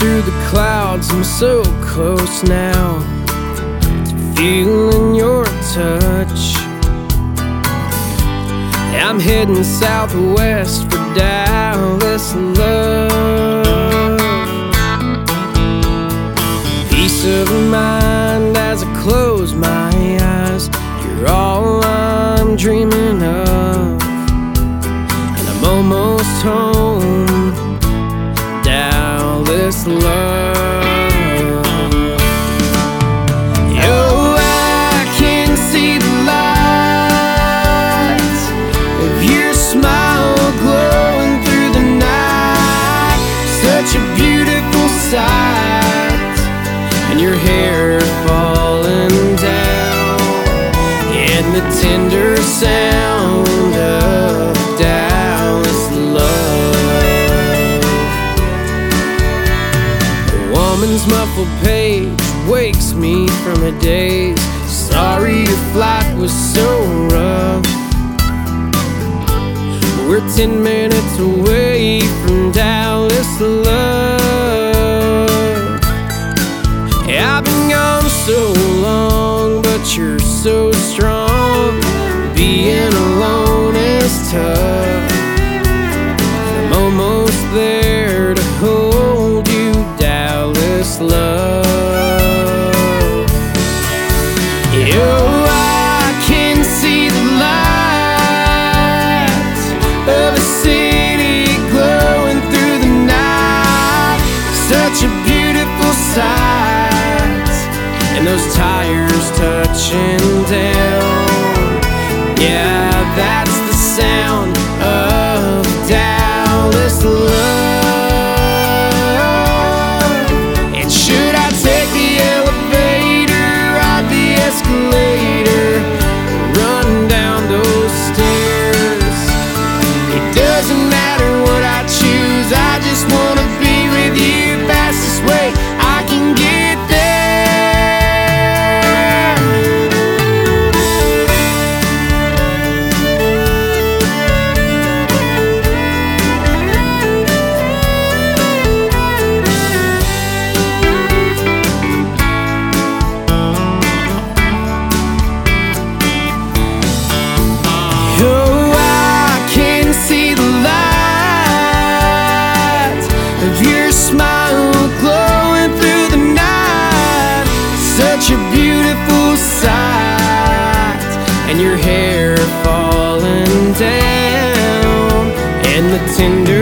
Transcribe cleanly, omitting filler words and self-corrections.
through the clouds, I'm so close now to feeling your touch. I'm heading southwest for Dallas love. Peace of mind as I close my eyes. You're all I'm dreaming of, and I'm almost home. Dallas love. Oh, I can see the light of your smile glowing through the night. Such a beautiful sight, and your hair falling down, and the tender sound of Dallas love. A woman's muffled page wakes me from a daze. Sorry your flight was so rough. We're 10 minutes away from Dallas love. I've been gone so long, but you're so strong. Being alone is tough. I'm almost there to hold you, Dallas love. Oh, I can see the light of a city glowing through the night. Such a beautiful sight, and those tires touching down. Yeah, that's the sound of Dallas love. And should I take the elevator, ride the escalator, run down those stairs? It doesn't matter what I choose, I just wanna be with you. Fastest way I can get there. Oh, I can see the light of your smile glowing through the night. Such a beautiful sight, and your hair falling down, and the tender